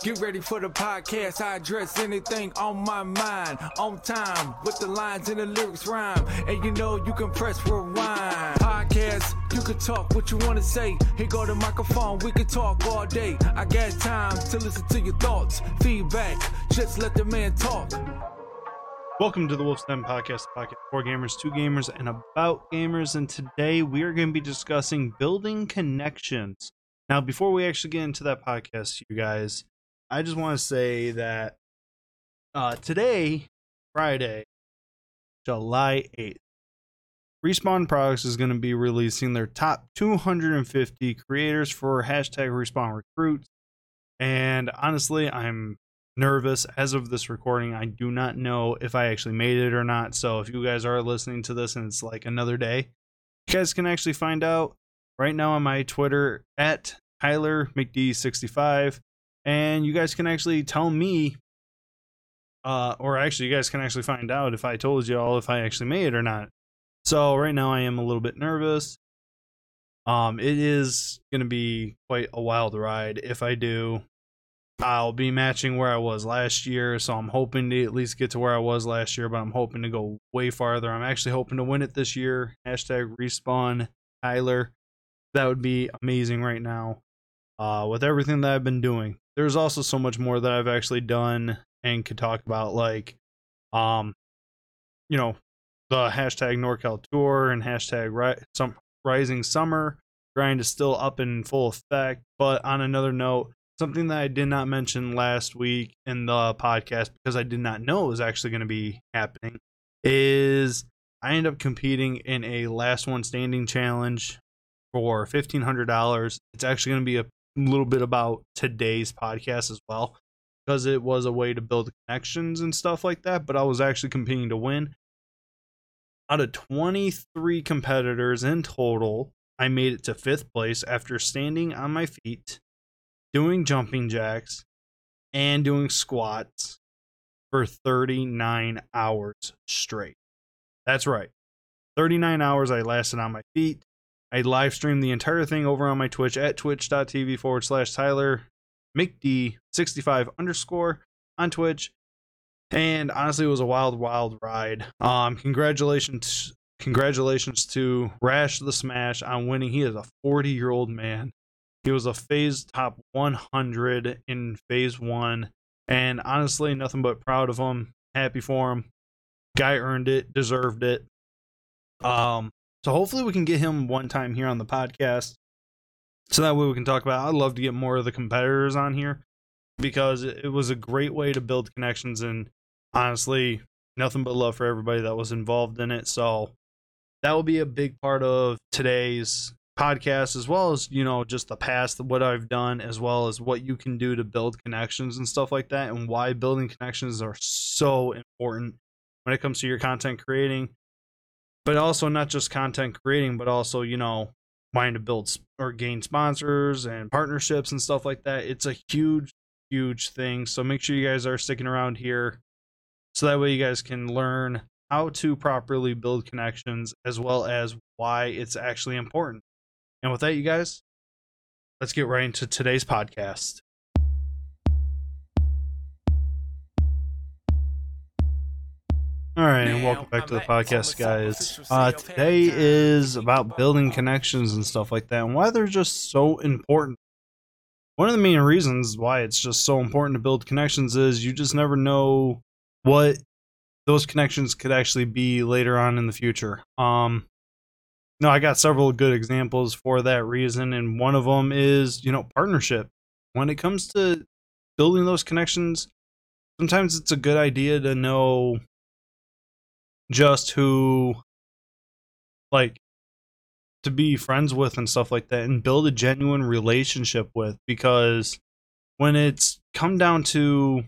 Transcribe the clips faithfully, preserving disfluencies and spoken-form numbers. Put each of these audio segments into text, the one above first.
Get ready for the podcast. I address anything on my mind. On time with the lines and the lyrics rhyme. And you know you can press rewind. Podcast, you can talk what you want to say. Here go the microphone, we can talk all day. I got time to listen to your thoughts. Feedback, just let the man talk. Welcome to the Wolf's Den Podcast, podcast for gamers, two gamers, and about gamers. And today we are going to be discussing building connections. Now, before we actually get into that podcast, you guys, I just want to say that uh, today, Friday, July eighth, Respawn Products is going to be releasing their top two hundred fifty creators for hashtag Respawn Recruits. And honestly, I'm nervous as of this recording. I do not know if I actually made it or not. So if you guys are listening to this and it's like another day, you guys can actually find out right now on my Twitter at Tyler McD sixty-five. And you guys can actually tell me, uh, or actually you guys can actually find out if I told you all if I actually made it or not. So right now I am a little bit nervous. Um, it is going to be quite a wild ride. If I do, I'll be matching where I was last year, so I'm hoping to at least get to where I was last year, but I'm hoping to go way farther. I'm actually hoping to win it this year. Hashtag Respawn Tyler. That would be amazing right now. Uh, with everything that I've been doing. There's also so much more that I've actually done and could talk about, like, um, you know, the hashtag NorCal Tour and hashtag ri- some Rising Summer grind is still up in full effect. But on another note, something that I did not mention last week in the podcast because I did not know it was actually going to be happening is I ended up competing in a last one standing challenge for fifteen hundred dollars. It's actually going to be a little bit about today's podcast as well because it was a way to build connections and stuff like that, but I was actually competing to win. Out of twenty-three competitors in total, I made it to fifth place after standing on my feet, doing jumping jacks, and doing squats for thirty-nine hours straight. That's right. thirty-nine hours I lasted on my feet. I live streamed the entire thing over on my Twitch at twitch.tv forward slash Tyler McD65 underscore on Twitch. And honestly, it was a wild, wild ride. Um, congratulations, congratulations to Rash the Smash on winning. He is a forty-year-old man. He was a phase top one hundred in phase one. And honestly, nothing but proud of him. Happy for him. Guy earned it, deserved it. Um, so hopefully we can get him one time here on the podcast. So that way we can talk about, I'd love to get more of the competitors on here because it was a great way to build connections. And honestly, nothing but love for everybody that was involved in it. So that will be a big part of today's podcast, as well as, you know, just the past, what I've done, as well as what you can do to build connections and stuff like that, and why building connections are so important when it comes to your content creating. But also not just content creating, but also, you know, wanting to build or gain sponsors and partnerships and stuff like that. It's a huge, huge thing. So make sure you guys are sticking around here so that way you guys can learn how to properly build connections, as well as why it's actually important. And with that, you guys, let's get right into today's podcast. All right, and welcome back to the podcast, guys. Uh, today is about building connections and stuff like that, and why they're just so important. One of the main reasons why it's just so important to build connections is you just never know what those connections could actually be later on in the future. Um, no, I got several good examples for that reason, and one of them is, you know, partnership. When it comes to building those connections, sometimes it's a good idea to know just who, like, to be friends with and stuff like that, and build a genuine relationship with, because when it's come down to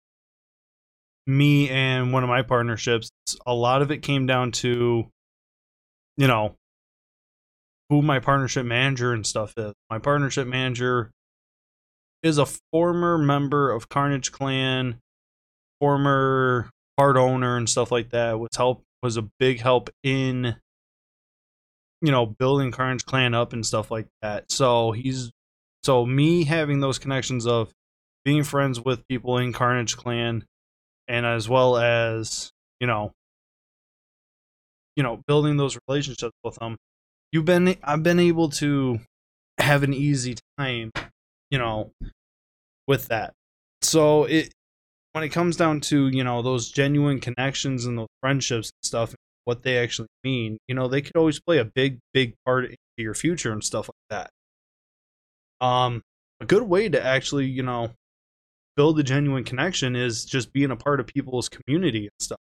me and one of my partnerships, a lot of it came down to, you know, who my partnership manager and stuff is. My partnership manager is a former member of Carnage Clan, former part owner and stuff like that. Was help was a big help in, you know, building Carnage Clan up and stuff like that. So he's so me having those connections of being friends with people in Carnage Clan, and as well as, you know, you know, building those relationships with them, you've been, I've been able to have an easy time, you know, with that. So it, when it comes down to, you know, those genuine connections and those friendships and stuff, what they actually mean, you know, they could always play a big, big part into your future and stuff like that. Um, a good way to actually, you know, build a genuine connection is just being a part of people's community and stuff.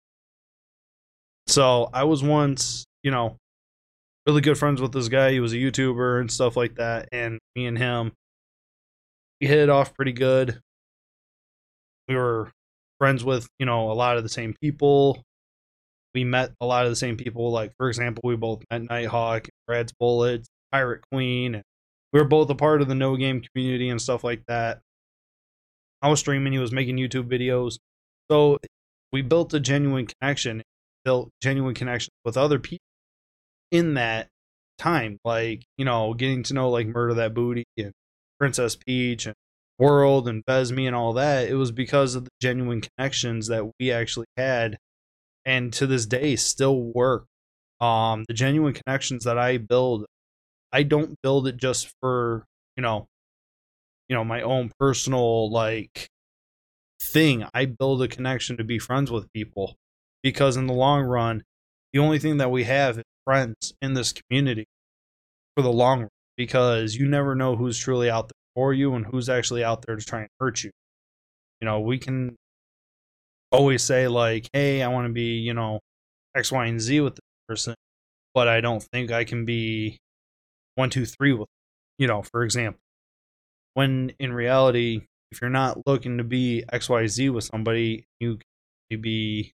So I was once, you know, really good friends with this guy. He was a YouTuber and stuff like that. And me and him, we hit it off pretty good. We were friends with, you know, a lot of the same people. We met a lot of the same people. Like, for example, we both met Nighthawk, Brad's Bullets, Pirate Queen. And we were both a part of the No Game community and stuff like that. I was streaming. He was making YouTube videos. So we built a genuine connection. Built genuine connections with other people in that time, like, you know, getting to know like Murder That Booty and Princess Peach and World and Vesme and all that. It was because of the genuine connections that we actually had, and to this day still work. Um, the genuine connections that I build, I don't build it just for, you know, you know, my own personal like thing. I build a connection to be friends with people. Because in the long run, the only thing that we have is friends in this community for the long run. Because you never know who's truly out there for you and who's actually out there to try and hurt you. You know, we can always say like, hey, I want to be, you know, X, Y, and Z with this person, but I don't think I can be one, two, three with them, you know, for example. When in reality, if you're not looking to be X, Y, Z with somebody, you can be,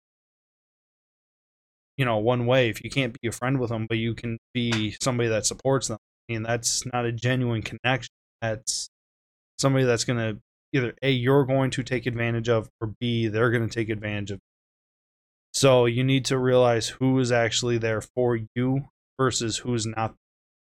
you know, one way. If you can't be a friend with them, but you can be somebody that supports them, I mean, that's not a genuine connection. That's somebody that's going to either A, you're going to take advantage of, or B, they're going to take advantage of. So you need to realize who is actually there for you versus who's not.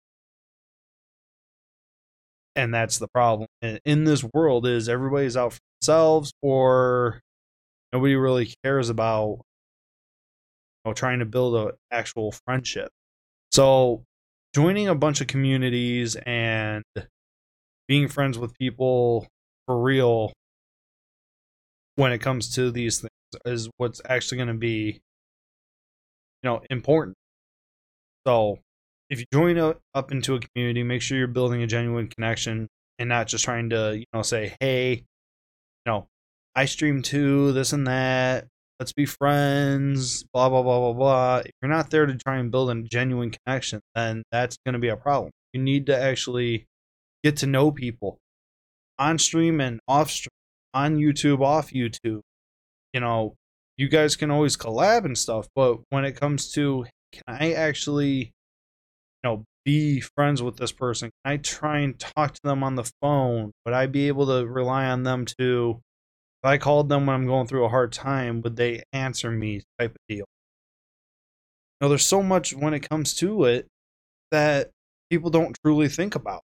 And that's the problem in this world, is everybody's out for themselves, or nobody really cares about, you know, trying to build an actual friendship. So joining a bunch of communities and being friends with people for real when it comes to these things is what's actually going to be, you know, important. So if you join a, up into a community, make sure you're building a genuine connection and not just trying to, you know, say, hey, you know, I stream too, this and that, let's be friends, blah, blah, blah, blah, blah. If you're not there to try and build a genuine connection, then that's going to be a problem. You need to actually get to know people on stream and off stream, on YouTube, off YouTube. You know, you guys can always collab and stuff, but when it comes to, can I actually, you know, be friends with this person? Can I try and talk to them on the phone? Would I be able to rely on them to, if I called them when I'm going through a hard time, would they answer me, type of deal? You know, there's so much when it comes to it that people don't truly think about.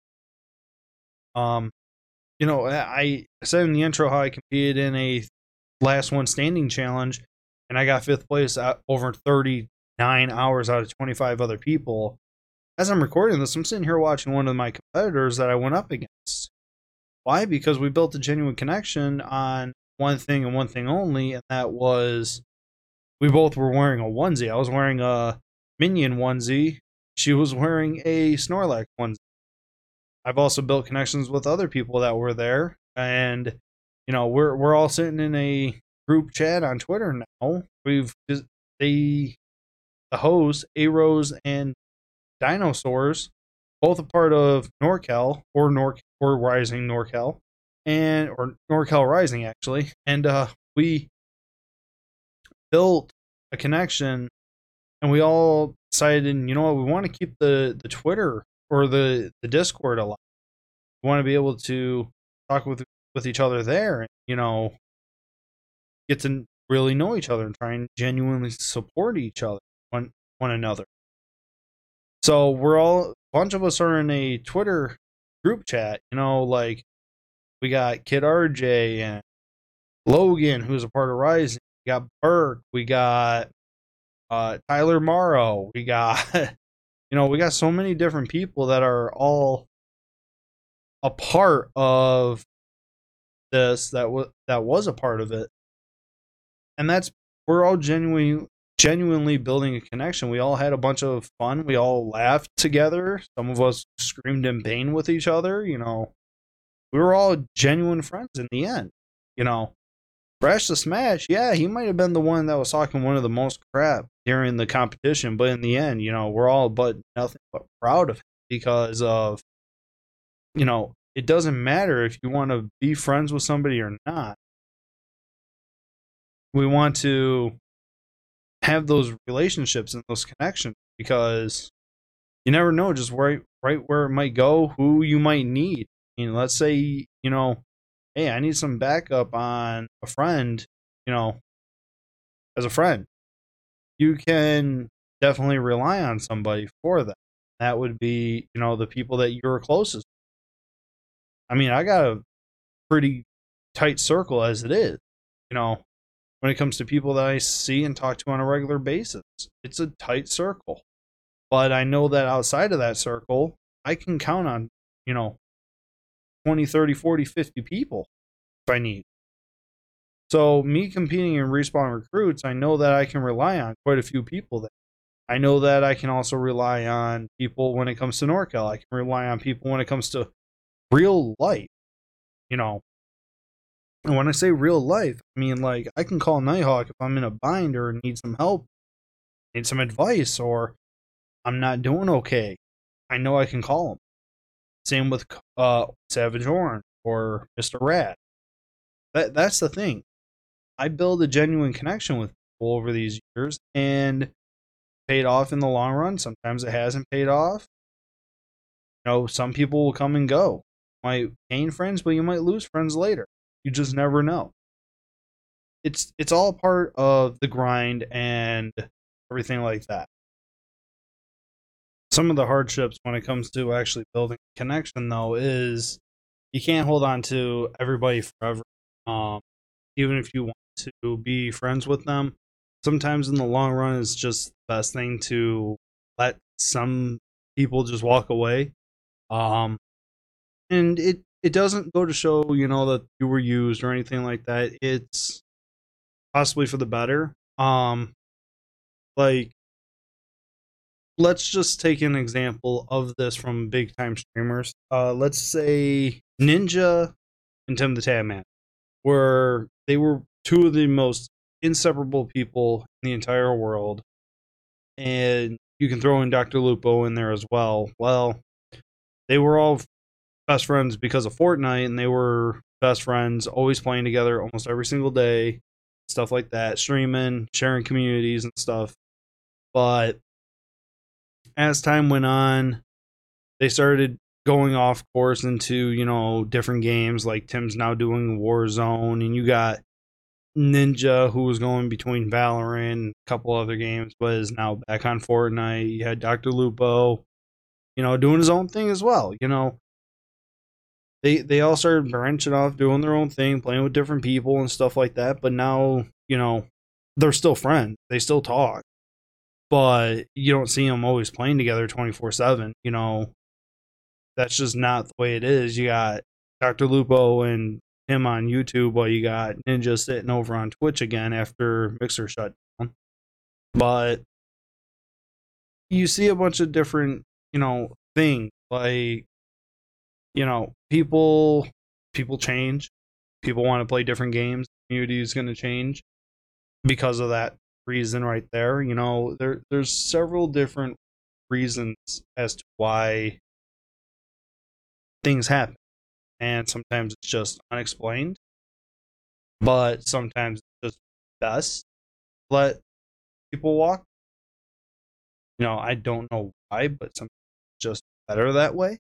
Um, you know, I said in the intro how I competed in a last one standing challenge, and I got fifth place at over thirty-nine hours out of twenty-five other people. As I'm recording this, I'm sitting here watching one of my competitors that I went up against. Why? Because we built a genuine connection on one thing and one thing only, and that was we both were wearing a onesie. I was wearing a Minion onesie. She was wearing a Snorlax onesie. I've also built connections with other people that were there, and you know, we're we're all sitting in a group chat on Twitter now. We've they the host, A-Rose and Dinosaurs, both a part of NorCal or Nor or Rising NorCal, and or NorCal Rising actually, and uh, we built a connection, and we all decided, you know what, we want to keep the the Twitter or the the Discord alive. We want to be able to talk with with each other there, and you know, get to really know each other and try and genuinely support each other, one one another. So we're all, a bunch of us are in a Twitter group chat, you know, like We got Kid R J and Logan, who's a part of Rising. We got Burke. We got uh, Tyler Morrow. We got, you know, we got so many different people that are all a part of this that was that was a part of it, and that's we're all genuinely genuinely building a connection. We all had a bunch of fun. We all laughed together. Some of us screamed in pain with each other. You know, we were all genuine friends in the end. You know, Brash the Smash, yeah, he might have been the one that was talking one of the most crap during the competition, but in the end, you know, we're all but nothing but proud of him because of, you know, it doesn't matter if you want to be friends with somebody or not. We want to have those relationships and those connections because you never know just right right where it might go, who you might need. You know, let's say, you know, hey, I need some backup on a friend, you know, as a friend. You can definitely rely on somebody for that. That would be, you know, the people that you're closest to. I mean, I got a pretty tight circle as it is, you know, when it comes to people that I see and talk to on a regular basis. It's a tight circle. But I know that outside of that circle, I can count on, you know, twenty, thirty, forty, fifty people if I need. So me competing in Respawn Recruits, I know that I can rely on quite a few people there. I know that I can also rely on people when it comes to NorCal. I can rely on people when it comes to real life, you know. And when I say real life, I mean, like, I can call Nighthawk if I'm in a bind or need some help, need some advice, or I'm not doing okay. I know I can call him. Same with uh, Savage Orange or Mister Rat. That That's the thing. I build a genuine connection with people over these years, and paid off in the long run. Sometimes it hasn't paid off. You know, some people will come and go. You might gain friends, but you might lose friends later. You just never know. It's it's all part of the grind and everything like that. Some of the hardships when it comes to actually building a connection, though, is you can't hold on to everybody forever. Um, even if you want to be friends with them, sometimes in the long run, it's just the best thing to let some people just walk away. Um, and it, it doesn't go to show, you know, that you were used or anything like that. It's possibly for the better. Um, like, let's just take an example of this from big time streamers. Uh, let's say Ninja and Tim the Tatman, where they were two of the most inseparable people in the entire world. And you can throw in Doctor Lupo in there as well. Well, they were all best friends because of Fortnite, and they were best friends, always playing together almost every single day, stuff like that, streaming, sharing communities and stuff. But as time went on, they started going off course into, you know, different games. Like Tim's now doing Warzone, and you got Ninja, who was going between Valorant and a couple other games, but is now back on Fortnite. You had Doctor Lupo, you know, doing his own thing as well. You know, they they all started branching off, doing their own thing, playing with different people and stuff like that. But now, you know, they're still friends. They still talk, but you don't see them always playing together twenty-four seven. You know, that's just not the way it is. You got Doctor Lupo and him on YouTube while you got Ninja sitting over on Twitch again after Mixer shut down. But you see a bunch of different, you know, things like, you know, people people change. People want to play different games. The community is going to change because of that reason right there. You know, there there's several different reasons as to why things happen. And sometimes it's just unexplained. But sometimes it's just best to let people walk. You know, I don't know why, but sometimes it's just better that way.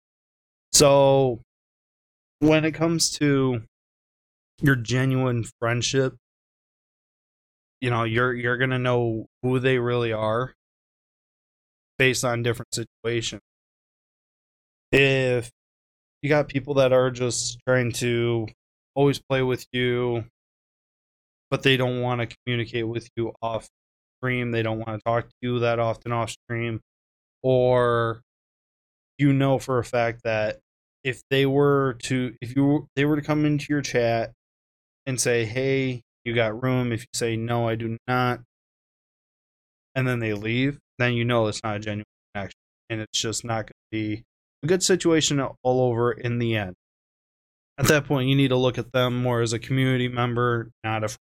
So when it comes to your genuine friendship, you know, you're you're gonna know who they really are based on different situations. If you got people that are just trying to always play with you, but they don't want to communicate with you off stream. They don't want to talk to you that often off stream. Or you know for a fact that if they were to if you they were to come into your chat and say, hey, you got room, if you say no, I do not, and then they leave, then you know it's not a genuine connection, and it's just not going to be a good situation all over in the end. At that point, you need to look at them more as a community member, not a,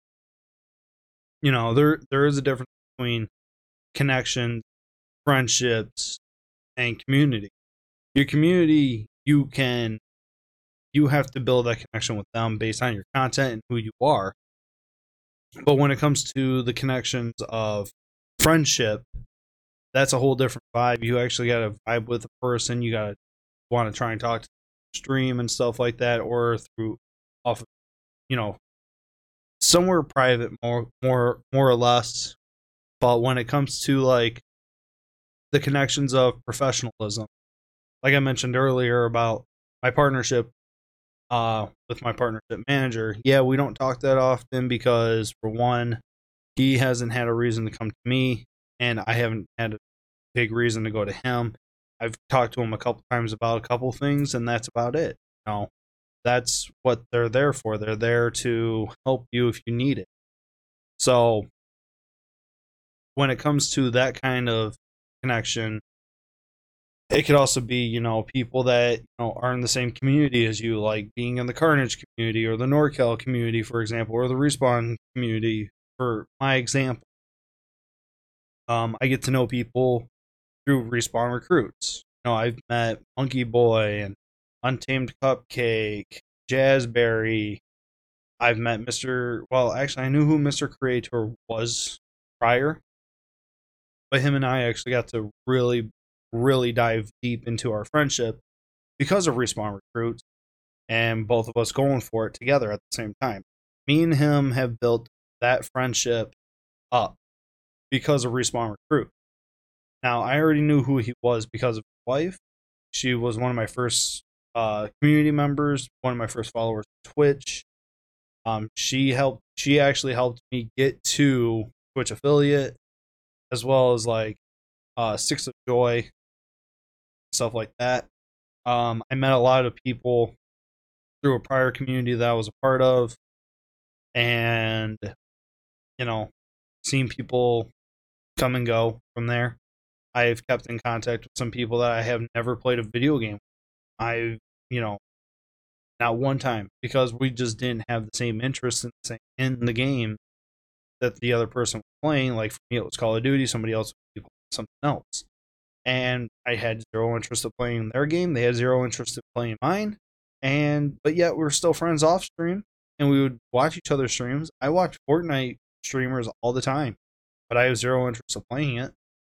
you know, there there is a difference between connections, friendships, and community. Your community, you can, you have to build that connection with them based on your content and who you are. But when it comes to the connections of friendship, that's a whole different vibe. You actually got to vibe with a person. You got to want to try and talk to them, stream and stuff like that, or through off, you know, somewhere private, more, more, more or less. But when it comes to like the connections of professionalism, like I mentioned earlier about my partnership uh, with my partnership manager, yeah, we don't talk that often because, for one, he hasn't had a reason to come to me, and I haven't had a big reason to go to him. I've talked to him a couple times about a couple things, and that's about it. You know, that's what they're there for. They're there to help you if you need it. So when it comes to that kind of connection, it could also be, you know, people that, you know, are in the same community as you, like being in the Carnage community or the NorCal community, for example, or the Respawn community, for my example. Um, I get to know people through Respawn recruits. You know, I've met Monkey Boy and Untamed Cupcake, Jazzberry. I've met Mister Well, actually, I knew who Mister Creator was prior, but him and I actually got to really, really dive deep into our friendship because of Respawn recruits, and both of us going for it together at the same time. Me and him have built that friendship up because of Respawn recruit. Now, I already knew who he was because of his wife. She was one of my first uh, community members, one of my first followers on Twitch. Um, she helped. She actually helped me get to Twitch affiliate, as well as like uh, Six of Joy, stuff like that. Um, I met a lot of people through a prior community that I was a part of, and you know, seeing people come and go from there. I've kept in contact with some people that I have never played a video game with. I've, you know, not one time, because we just didn't have the same interest in the, same, in the game that the other person was playing. Like for me, it was Call of Duty. Somebody else would be something else. And I had zero interest in playing their game. They had zero interest in playing mine. And, but yet we're still friends off stream, and we would watch each other's streams. I watch Fortnite streamers all the time, but I have zero interest in playing it.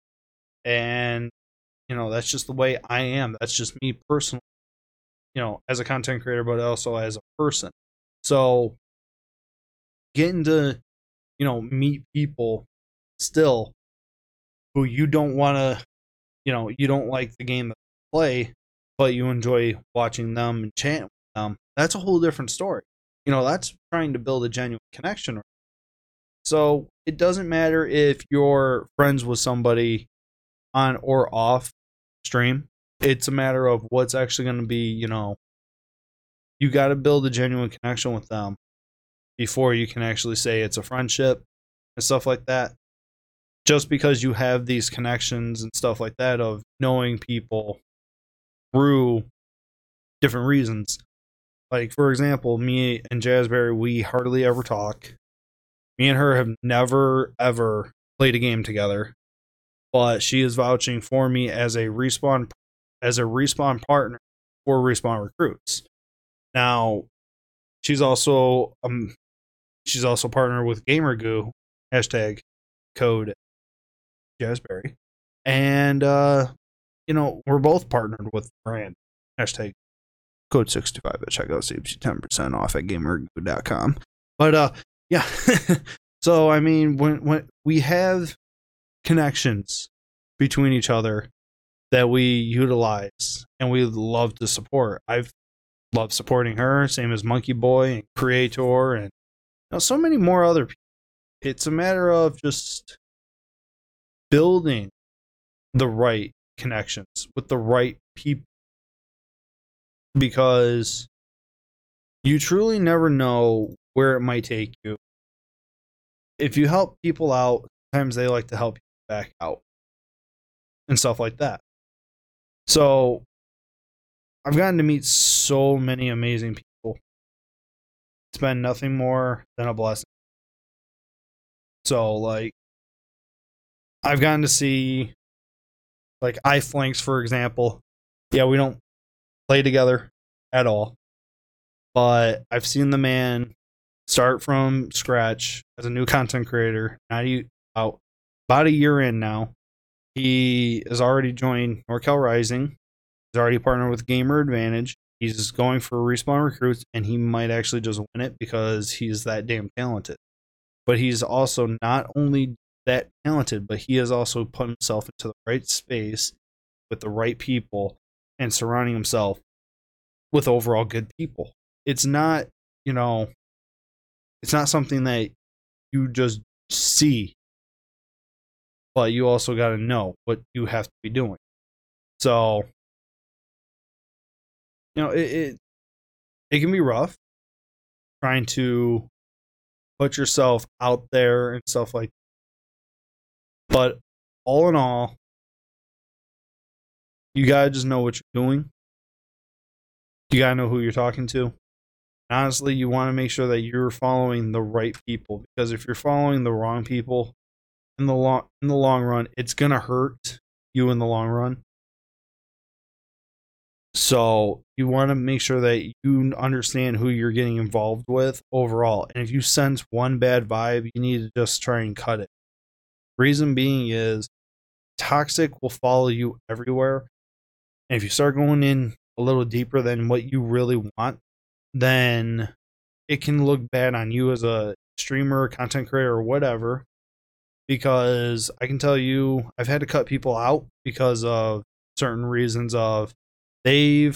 And, you know, that's just the way I am. That's just me personally, you know, as a content creator, but also as a person. So getting to, you know, meet people still who you don't want to, you know, you don't like the game that they play, but you enjoy watching them and chatting with them. That's a whole different story. You know, that's trying to build a genuine connection. So it doesn't matter if you're friends with somebody on or off stream. It's a matter of what's actually going to be, you know, you got to build a genuine connection with them before you can actually say it's a friendship and stuff like that. Just because you have these connections and stuff like that of knowing people through different reasons. Like, for example, me and Jazzberry, we hardly ever talk. Me and her have never, ever played a game together. But she is vouching for me as a respawn as a respawn partner for Respawn recruits. Now, she's also um she's also partnered with GamerGoo, hashtag code Jazzberry. And uh, you know, we're both partnered with the brand. Hashtag code sixty-five at checkout saves you ten percent off at gamergoo dot com. But uh yeah. So I mean, when when we have connections between each other that we utilize and we love to support. I've love supporting her. Same as Monkey Boy and Creator and you know, so many more other people. It's a matter of just building the right connections with the right people, because you truly never know where it might take you. If you help people out, sometimes they like to help you back out and stuff like that. So I've gotten to meet so many amazing people. It's been nothing more than a blessing. So, like, I've gotten to see, like, iFlanks, for example. Yeah, we don't play together at all. But I've seen the man start from scratch as a new content creator. Not out about a year in now. He has already joined NorCal Rising. He's already partnered with Gamer Advantage. He's going for Respawn Recruits, and he might actually just win it because he's that damn talented. But he's also not only that talented, but he has also put himself into the right space with the right people and surrounding himself with overall good people. It's not, you know, it's not something that you just see, but you also got to know what you have to be doing. So, you know, it, it it can be rough trying to put yourself out there and stuff like that. But all in all, you gotta just know what you're doing. You gotta know who you're talking to. Honestly, you want to make sure that you're following the right people, because if you're following the wrong people in the long in the long run, it's gonna hurt you in the long run. So you want to make sure that you understand who you're getting involved with overall. And if you sense one bad vibe, you need to just try and cut it. Reason being is toxic will follow you everywhere. And if you start going in a little deeper than what you really want, then it can look bad on you as a streamer, content creator, or whatever. Because I can tell you, I've had to cut people out because of certain reasons of they've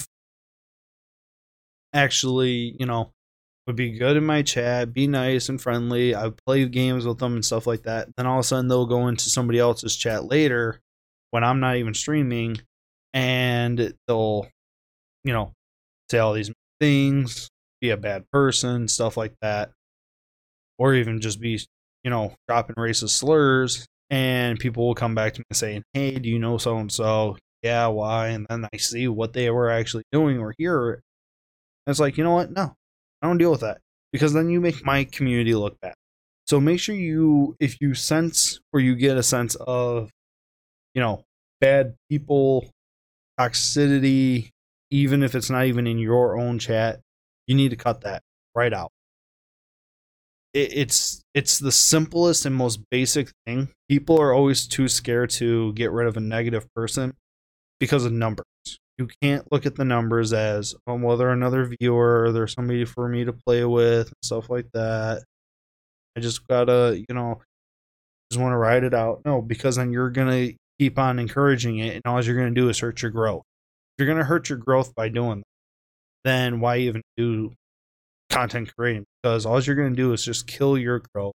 actually, you know, would be good in my chat, be nice and friendly. I would play games with them and stuff like that. Then all of a sudden they'll go into somebody else's chat later when I'm not even streaming, and they'll, you know, say all these things, be a bad person, stuff like that. Or even just be, you know, dropping racist slurs, and people will come back to me and say, hey, do you know so-and-so? Yeah, why? And then I see what they were actually doing or hear it. And it's like, you know what? No, I don't deal with that, because then you make my community look bad. So make sure you, if you sense or you get a sense of, you know, bad people, toxicity, even if it's not even in your own chat, you need to cut that right out. It, it's it's the simplest and most basic thing. People are always too scared to get rid of a negative person because of numbers. You can't look at the numbers as, oh, well, they're another viewer, or they're somebody for me to play with, and stuff like that. I just gotta, you know, just want to ride it out. No, because then you're gonna keep on encouraging it, and all you're gonna do is hurt your growth. If you're gonna hurt your growth by doing that, then why even do content creating? Because all you're gonna do is just kill your growth.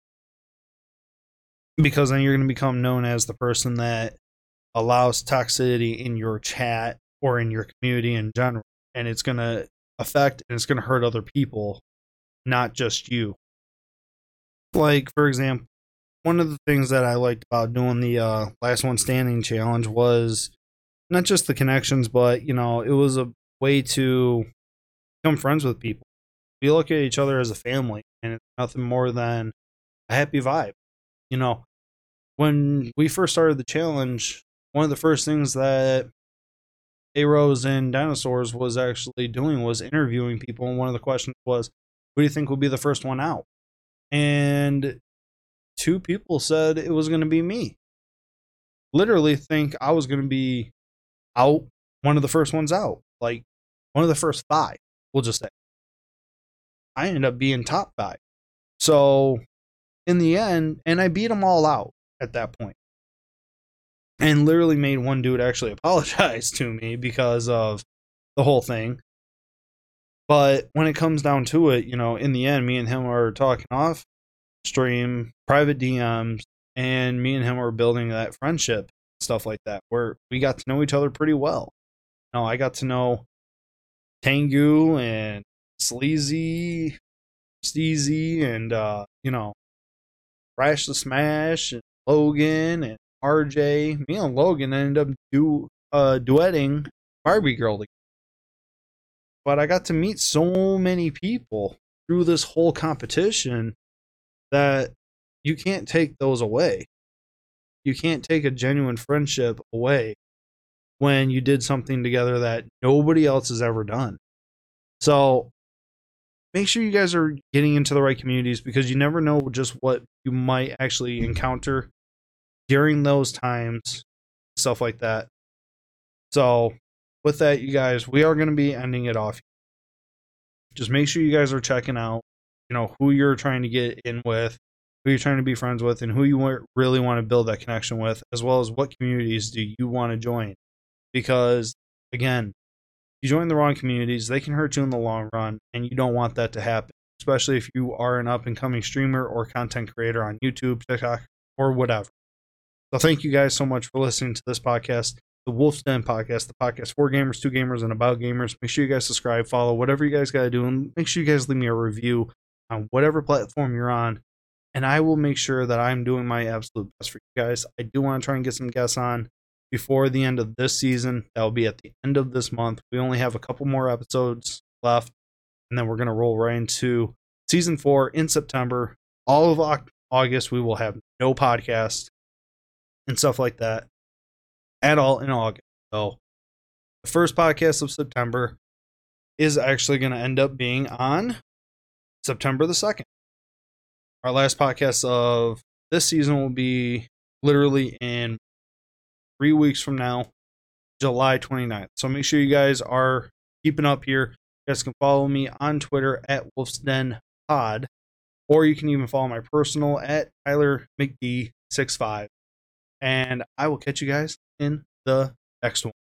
Because then you're gonna become known as the person that allows toxicity in your chat or in your community in general, and it's going to affect and it's going to hurt other people, not just you. Like, for example, one of the things that I liked about doing the uh, Last One Standing challenge was not just the connections, but, you know, it was a way to become friends with people. We look at each other as a family, and it's nothing more than a happy vibe. You know, when we first started the challenge, one of the first things that A-Rose and Dinosaurs was actually doing was interviewing people, and one of the questions was, who do you think will be the first one out? And two people said it was going to be me. Literally think I was going to be out, one of the first ones out. Like, one of the first five, we'll just say. I ended up being top five. So, in the end, and I beat them all out at that point. And literally made one dude actually apologize to me because of the whole thing. But when it comes down to it, you know, in the end, me and him are talking off stream, private D Ms, and me and him are building that friendship, stuff like that, where we got to know each other pretty well. You know, I got to know Tengu and Sleazy, Steezy, and, uh, you know, Crash the Smash, and Logan, and R J. Me and Logan ended up do, uh, duetting Barbie Girl together. But I got to meet so many people through this whole competition that you can't take those away. You can't take a genuine friendship away when you did something together that nobody else has ever done. So make sure you guys are getting into the right communities, because you never know just what you might actually encounter during those times, stuff like that. So with that, you guys, we are going to be ending it off. Just make sure you guys are checking out, you know, who you're trying to get in with, who you're trying to be friends with, and who you really want to build that connection with, as well as what communities do you want to join. Because, again, you join the wrong communities, they can hurt you in the long run, and you don't want that to happen, especially if you are an up-and-coming streamer or content creator on YouTube, TikTok, or whatever. So thank you guys so much for listening to this podcast, the Wolf's Den Podcast, the podcast for gamers, to gamers, and about gamers. Make sure you guys subscribe, follow, whatever you guys got to do, and make sure you guys leave me a review on whatever platform you're on, and I will make sure that I'm doing my absolute best for you guys. I do want to try and get some guests on before the end of this season. That will be at the end of this month. We only have a couple more episodes left, and then we're going to roll right into season four in September. All of August, we will have no podcast and stuff like that at all in August. So the first podcast of September is actually going to end up being on September the second. Our last podcast of this season will be literally in three weeks from now, July twenty-ninth. So make sure you guys are keeping up here. You guys can follow me on Twitter at Wolf's Den Pod, or you can even follow my personal at Tyler McD sixty-five. And I will catch you guys in the next one.